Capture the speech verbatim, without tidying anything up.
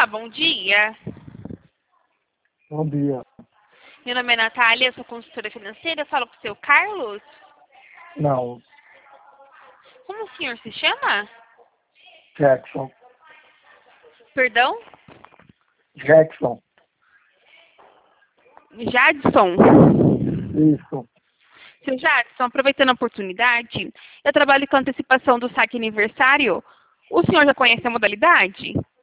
bom dia. Bom dia. Meu nome é Natália, eu sou consultora financeira, falo com o seu Carlos. Não, Como o senhor se chama? Jackson. Perdão? Jackson. Jadson. Isso. Seu Jadson, aproveitando a oportunidade, eu trabalho com antecipação do saque aniversário. O senhor já conhece a modalidade?